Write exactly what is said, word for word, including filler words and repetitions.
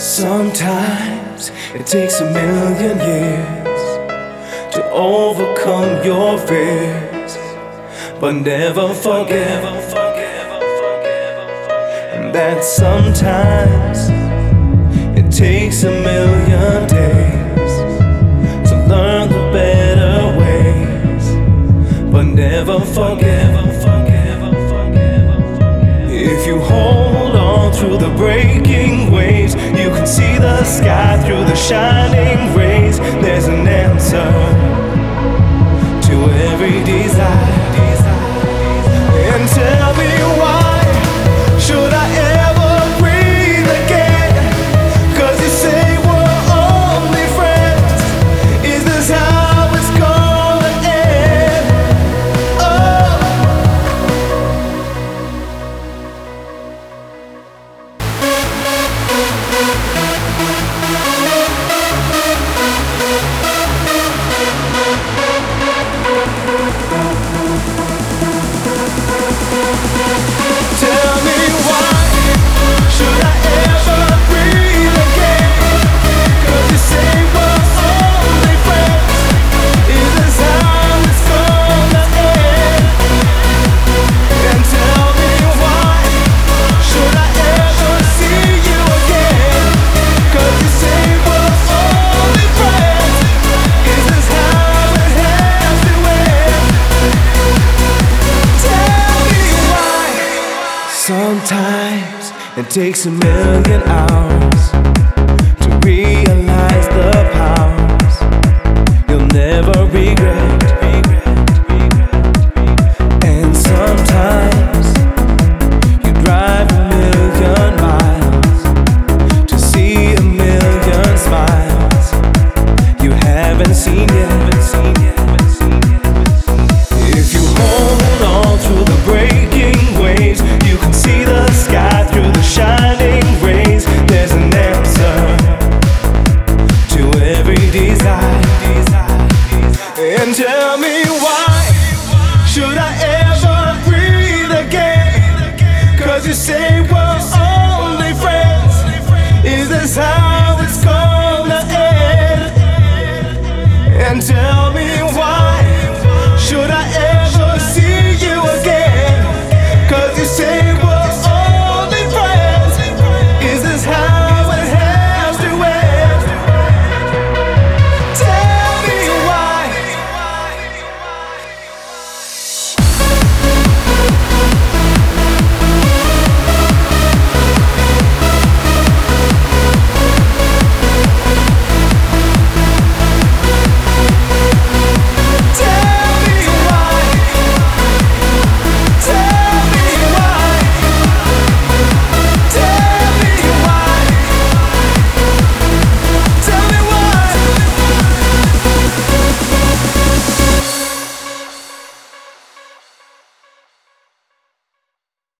Sometimes it takes a million years to overcome your fears, but never forget that sometimes it takes a million days to learn the better ways, but never forget. If you hold on through the breaking waves, you can see the sky through the shining rays. There's an answer to every desire. And tell me why should I ever breathe again? 'Cause you say we're only friends. Is this how it's gonna end? Oh, tell me why should I ever breathe again? 'Cause you say we're only friends. Is this how it's gonna end? And tell me why should I ever see you again? 'Cause you say we're only friends. Is this how it has to end? Tell me why. Sometimes it takes a million hours